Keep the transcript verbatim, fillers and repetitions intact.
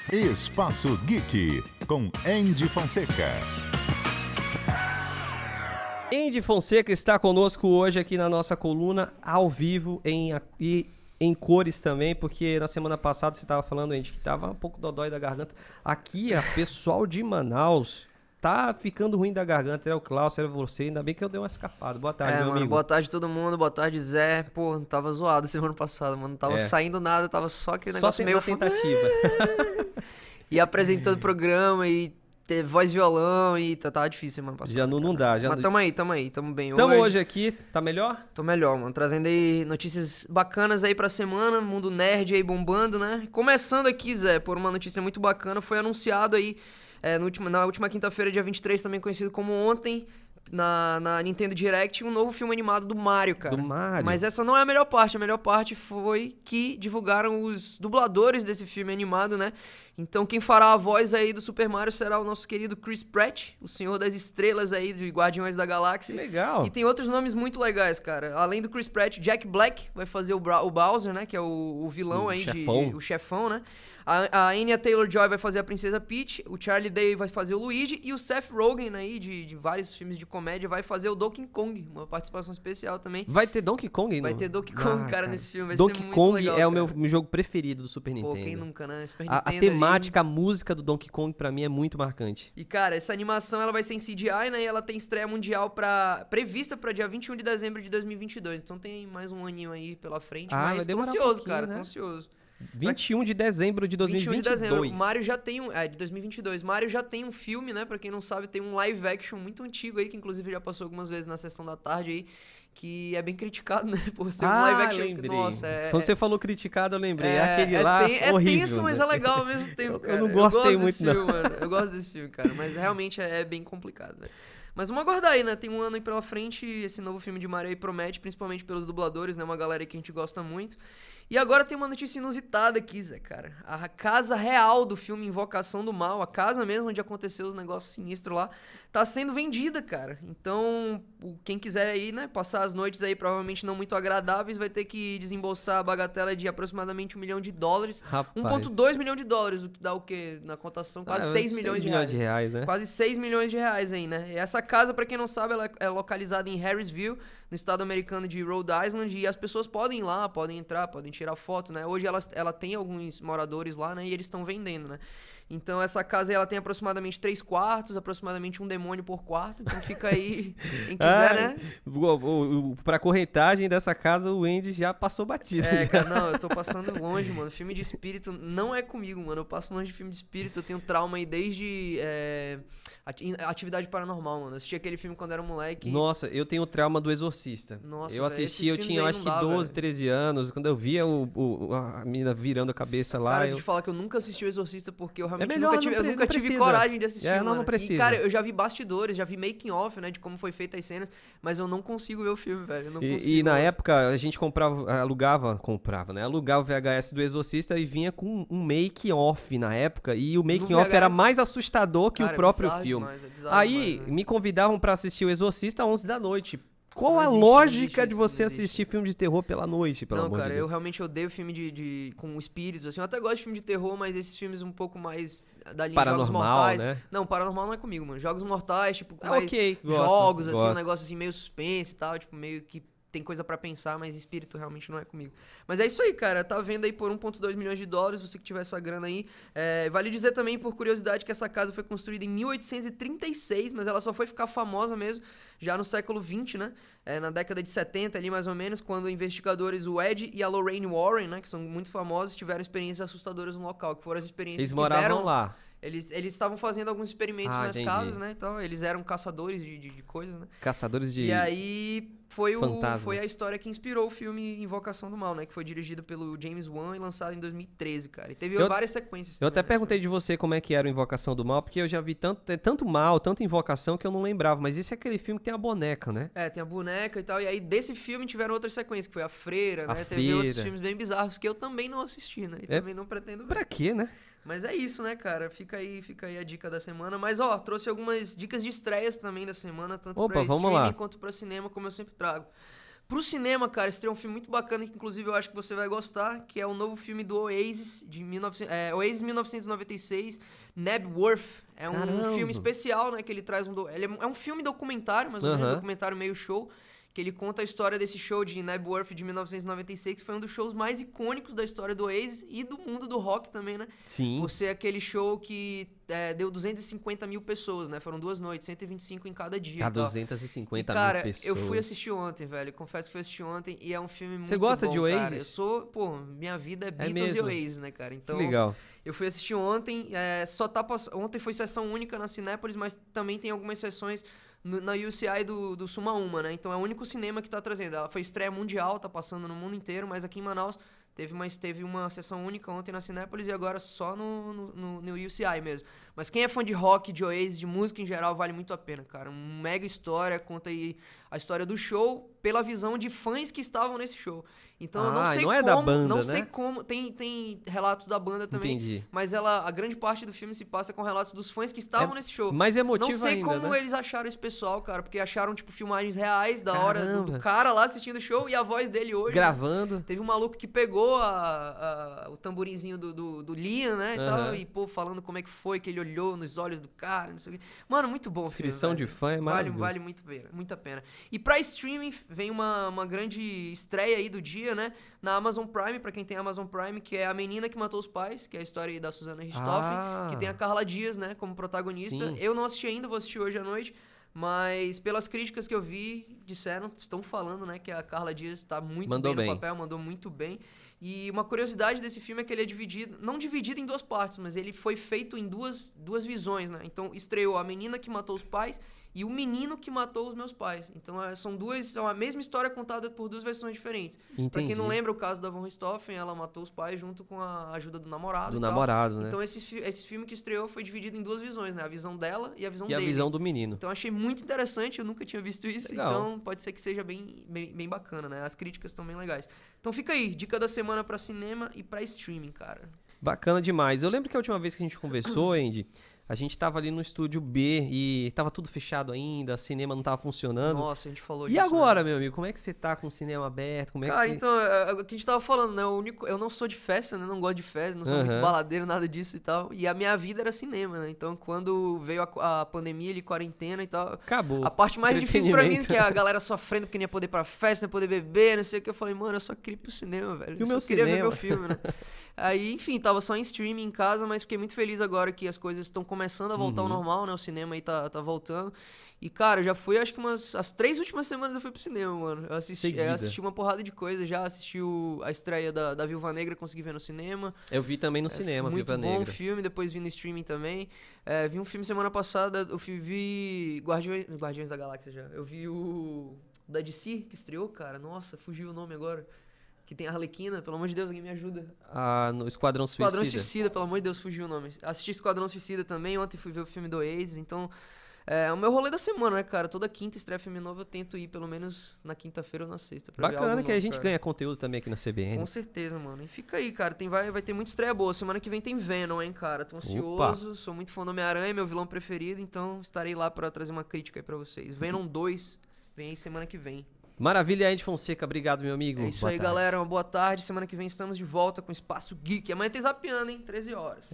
Espaço Geek, com Andy Fonseca. Andy Fonseca está conosco hoje aqui na nossa coluna, ao vivo em, e em cores também, porque na semana passada você estava falando, Andy, que estava um pouco dodói da garganta. Aqui, a pessoal de Manaus tá ficando ruim da garganta. Era o Klaus, era você, ainda bem que eu dei uma escapada. Boa tarde, é, meu mano, amigo. Boa tarde todo mundo, boa tarde, Zé. Pô, tava zoado semana passada, mano. Não tava É. saindo nada, tava só aquele Só negócio tem meio... na tentativa. E apresentando programa e ter voz e violão e tá, tava difícil semana passada. Já não, não cara. dá. Já Mas tamo aí, tamo aí, tamo bem. Tamo hoje aqui, tá melhor? Tô melhor, mano. Trazendo aí notícias bacanas aí pra semana, mundo nerd aí bombando, né? Começando aqui, Zé, por uma notícia muito bacana, foi anunciado aí é, no último, na última quinta-feira, dia vinte e três, também conhecido como ontem, na, na Nintendo Direct, um novo filme animado do Mario, cara. Do Mario. Mas essa não é a melhor parte, a melhor parte foi que divulgaram os dubladores desse filme animado, né? Então quem fará a voz aí do Super Mario será o nosso querido Chris Pratt, o Senhor das Estrelas aí de Guardiões da Galáxia. Que legal. E tem outros nomes muito legais, cara. Além do Chris Pratt, Jack Black vai fazer o, Bra- o Bowser, né? Que é o, o vilão O aí, chefão. de, o chefão, né? A, a Anya Taylor-Joy vai fazer a Princesa Peach, o Charlie Day vai fazer o Luigi e o Seth Rogen aí, de, de vários filmes de comédia, vai fazer o Donkey Kong, uma participação especial também. Vai ter Donkey Kong? Vai no- ter Donkey Kong, Ah, cara, nesse filme. Vai Donkey ser muito Kong legal, é cara. o meu, meu jogo preferido do Super Pô, Nintendo. quem nunca, né? Super A, a Nintendo ali. temática, a música do Donkey Kong pra mim é muito marcante. E, cara, essa animação ela vai ser em C G I, né? E ela tem estreia mundial pra, prevista pra dia vinte e um de dezembro de dois mil e vinte e dois. Então tem mais um aninho aí pela frente. Ah, vai mas tô demorar um ansioso, pouquinho, cara. né? Tô ansioso. vinte e um de dezembro de dois mil e vinte e dois. vinte e um de dezembro. Mario já tem um... É, de dois mil e vinte e dois. Mario já tem um filme, né? Pra quem não sabe, tem um live action muito antigo aí, que inclusive já passou algumas vezes na sessão da tarde aí, que é bem criticado, né? Por ser um Ah, live action. lembrei. Nossa, é... Quando você falou criticado, eu lembrei. É, É, aquele é lá, ten- horrível. É tenso, mas né? é legal ao mesmo tempo, Eu- eu cara. não gostei gosto muito, desse não. filme, mano. Eu gosto desse filme, cara. Mas realmente é, é bem complicado, velho. Mas vamos aguardar aí, né? Tem um ano aí pela frente. Esse novo filme de Mario aí promete, principalmente pelos dubladores, né? Uma galera aí que a gente gosta muito. E agora tem uma notícia inusitada aqui, Zé, cara. A casa real do filme Invocação do Mal, a casa mesmo onde aconteceu os negócios sinistros lá, tá sendo vendida, cara. Então, o- quem quiser aí, né, passar as noites aí provavelmente não muito agradáveis, vai ter que desembolsar a bagatela de aproximadamente um milhão de dólares. Rapaz. um vírgula dois milhão de dólares, o que dá o quê? Na cotação, quase Ah, seis milhões de reais. de reais, né? Quase seis milhões de reais aí, né? E essa casa, pra quem não sabe, ela é localizada em Harrisville, no estado americano de Rhode Island, e as pessoas podem ir lá, podem entrar, podem tirar foto, né? Hoje ela, ela tem alguns moradores lá, né? E eles estão vendendo, né? Então essa casa ela tem aproximadamente três quartos, aproximadamente um demônio por quarto. Então fica aí, quem quiser, Ah, né? o- o- o- Pra corretagem dessa casa, o Andy já passou batido. É, já. cara, não, eu tô passando longe, mano. Filme de espírito não é comigo, mano. Eu passo longe de filme de espírito, eu tenho trauma aí desde é, ati- Atividade Paranormal, mano. Eu assisti aquele filme quando era moleque. Nossa, eu tenho trauma do Exorcista. Nossa, eu velho, assisti, esses eu filmes tinha, eu aí acho não que dá, doze, velho. treze anos. Quando eu via o, o- a menina virando a cabeça lá. Cara, eu... deixa eu te falar que eu nunca assisti o Exorcista porque eu realmente melhor, nunca não tive, eu pre- nunca não tive precisa. coragem de assistir, É, não, mano. não precisa. E, cara, eu já vi bastidores, já vi making off, né, de como foi feita as cenas, mas eu não consigo ver o filme, velho. Eu não E, consigo. e na época a gente comprava, alugava, comprava, né? Alugava o V H S do Exorcista e vinha com um make-off na época. E o make-off era V H S? mais assustador que Cara, o é próprio bizarro filme. demais, é bizarro Aí demais, né? me convidavam pra assistir o Exorcista às onze da noite. Qual Não a existe, não lógica existe de isso, você não existe assistir isso. filme de terror pela noite, pelo Não, amor cara, de eu Deus? realmente odeio filme de, de com espíritos, assim. Eu até gosto de filme de terror, mas esses filmes um pouco mais da linha Jogos Paranormal, Mortais. né? Não, Paranormal não é comigo, mano. Jogos Mortais, tipo, com Ah, mais ok, gosto, jogos, assim, um gosto. negócio assim meio suspense e tal, tipo, meio que tem coisa pra pensar, mas espírito realmente não é comigo. Mas é isso aí, cara. Tá vendo aí por um vírgula dois milhões de dólares, você que tiver essa grana aí. É, vale dizer também, por curiosidade, que essa casa foi construída em mil oitocentos e trinta e seis, mas ela só foi ficar famosa mesmo já no século vinte, né? É, na década de setenta ali, mais ou menos, quando investigadores, o Ed e a Lorraine Warren, né, que são muito famosos, tiveram experiências assustadoras no local, que foram as experiências Eles que moravam deram... lá. Eles eles estavam fazendo alguns experimentos Ah, nas entendi. casas, né? Então, eles eram caçadores de, de, de coisas, né? Caçadores de... E aí foi, o, fantasmas. foi a história que inspirou o filme Invocação do Mal, né? Que foi dirigido pelo James Wan e lançado em dois mil e treze, cara. E teve Eu- várias sequências. Eu até também, né? perguntei de você como é que era o Invocação do Mal, porque eu já vi tanto, é tanto mal, tanta invocação que eu não lembrava. Mas esse é aquele filme que tem a boneca, né? É, tem a boneca e tal. E aí desse filme tiveram outras sequências, que foi a Freira, A né? Teve outros Freira. filmes bem bizarros que eu também não assisti, né? E É- também não pretendo ver. Pra quê, né? Mas é isso, né, cara? Fica aí, fica aí a dica da semana. Mas, ó, trouxe algumas dicas de estreias também da semana, tanto Opa, pra vamos streaming lá. quanto pra cinema, como eu sempre trago. Pro cinema, cara, estreou um filme muito bacana que inclusive eu acho que você vai gostar, que é o novo filme do Oasis, de mil e novecentos, é, Oasis mil novecentos e noventa e seis, Nebworth. É um Caramba. filme especial, né, que ele traz um... Do... Ele é um filme documentário, mais ou menos, Aham. documentário meio show, que ele conta a história desse show de Nebworth de mil novecentos e noventa e seis, que foi um dos shows mais icônicos da história do Oasis e do mundo do rock também, né? Sim. Por ser aquele show que é, deu duzentas e cinquenta mil pessoas, né? Foram duas noites, cento e vinte e cinco em cada dia. Tá, e tal. duzentas e cinquenta E, cara, mil pessoas. eu fui assistir ontem, velho. Confesso que fui assistir ontem e é um filme muito Você gosta bom, de cara. Oasis? Eu sou, pô, minha vida é Beatles mesmo? e Oasis, né, cara? Então, Que legal. eu fui assistir ontem, é, só tá pass... ontem foi sessão única na Cinépolis, mas também tem algumas sessões no, na U C I do, do Suma Uma, né? Então é o único cinema que tá trazendo. Ela foi estreia mundial, tá passando no mundo inteiro, mas aqui em Manaus teve uma, teve uma sessão única ontem na Cinépolis e agora só no, no, no, no U C I mesmo. Mas quem é fã de rock, de Oasis, de música em geral, vale muito a pena, cara. Uma mega história, conta aí a história do show pela visão de fãs que estavam nesse show. Então eu não Ah, sei não como, é da banda, não né? sei como, tem, tem relatos da banda também, Entendi. mas ela, a grande parte do filme se passa com relatos dos fãs que estavam É nesse show. mais emotivo Não sei ainda, como né? eles acharam esse pessoal, cara, porque acharam, tipo, filmagens reais da hora do, Caramba. do cara lá assistindo o show e a voz dele hoje. né? Gravando. Teve um maluco que pegou a, a- o tamborinzinho do, do, do Liam, né, e Aham. tal, e, pô, falando como é que foi, que ele olhou nos olhos do cara, não sei o quê. Mano, muito bom o filme, Descrição velho. de fã é Vale, maravilhoso. vale muito, pena, muito a pena. E pra streaming, vem uma, uma grande estreia aí do dia, né, na Amazon Prime, pra quem tem Amazon Prime, que é A Menina que Matou os Pais, que é a história aí da Susana Richthofen, Ah. que tem a Carla Dias, né, como protagonista. Sim. Eu não assisti ainda, vou assistir hoje à noite, mas pelas críticas que eu vi, disseram, estão falando, né, que a Carla Dias tá muito Mandou bem no bem. papel, mandou muito bem. E uma curiosidade desse filme é que ele é dividido, não dividido em duas partes, mas ele foi feito em duas, duas visões, né? Então estreou A Menina que Matou os Pais e O Menino que Matou os Meus Pais. Então é, são duas, são a mesma história contada por duas versões diferentes. Pra Entendi. quem não lembra o caso da Von Richthofen, ela matou os pais junto com a ajuda do namorado. Do e tal. namorado, né? Então esse, fi- esse filme que estreou foi dividido em duas visões, né? A visão dela e a visão E a dele. visão do menino. Então achei muito interessante, eu nunca tinha visto isso, Legal. então pode ser que seja bem, bem, bem bacana, né? As críticas estão bem legais. Então fica aí, dica da semana pra cinema e pra streaming, cara. Bacana demais. Eu lembro que a última vez que a gente conversou, Andy, a gente tava ali no estúdio B e tava tudo fechado ainda, cinema não tava funcionando. Nossa, a gente falou E disso. agora, né? meu amigo, como é que você tá com o cinema aberto? Como é Cara, que... então, é, é o que a gente tava falando, né? O único, eu não sou de festa, né? Não gosto de festa, não sou muito Aham. baladeiro, nada disso e tal. E a minha vida era cinema, né? Então, quando veio a, a pandemia ali, quarentena e tal, Acabou. a parte mais difícil pra mim, Entretenimento. que é a galera sofrendo porque não ia poder ir pra festa, não ia poder beber, não sei o que. Eu falei, mano, eu só queria ir pro cinema, velho. E o eu meu só queria ver cinema? meu filme, né? Aí, enfim, tava só em streaming em casa, mas fiquei muito feliz agora que as coisas estão começando a voltar ao Uhum. normal, né? O cinema aí tá, tá voltando. E, cara, eu já fui, acho que umas... As três últimas semanas eu fui pro cinema, mano. Eu assisti, Seguida. é, assisti uma porrada de coisa já. Assisti o- a estreia da, da Viúva Negra, consegui ver no cinema. Eu vi também no É, cinema, muito Viúva bom o Negra. filme, depois vi no streaming também. É, vi um filme semana passada, eu fui- vi Guardiões, Guardiões da Galáxia já. Eu vi o da D C, que estreou, cara. Nossa, fugiu o nome agora. Que tem a Arlequina, pelo amor de Deus, alguém me ajuda. Ah, no Esquadrão Suicida. Esquadrão Suicida, pelo amor de Deus, fugiu o nome. Assisti Esquadrão Suicida também, ontem fui ver o filme do Oasis, então... É o meu rolê da semana, né, cara? Toda quinta estreia filme novo, eu tento ir pelo menos na quinta-feira ou na sexta. Pra ver Bacana algo que a novo, gente cara. ganha conteúdo também aqui na C B N. Com certeza, mano. E fica aí, cara. Tem, vai, vai ter muita estreia boa. Semana que vem tem Venom, hein, cara. Tô ansioso. Sou muito fã do Homem-Aranha, meu vilão preferido. Então estarei lá pra trazer uma crítica aí pra vocês. Venom dois vem aí semana que vem. Maravilha, Andy Fonseca. Obrigado, meu amigo. É isso Boa aí, tarde. galera. Uma boa tarde. Semana que vem estamos de volta com o Espaço Geek. Amanhã tem Zapiando, hein? treze horas.